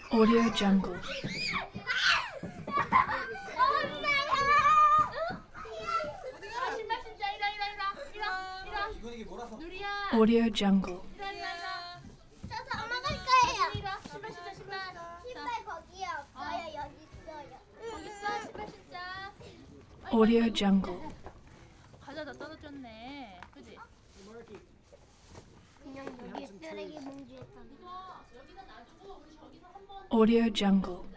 Audio Jungle. 신발 신자 이리 와. 누리야. Audio Jungle. 저도 엄마 갈 거예요. 이리 와. 신발 신자 신발. 신발 거기에 없어요. 여기 있어요. 거기 있어. 신발 신자. Audio Jungle. 과자 다 떨어졌네. 그지? 그냥 여기 쓰레기 봉지에 다. 이거 여기다 놔두고 우리 저기서 한번 Audio Jungle.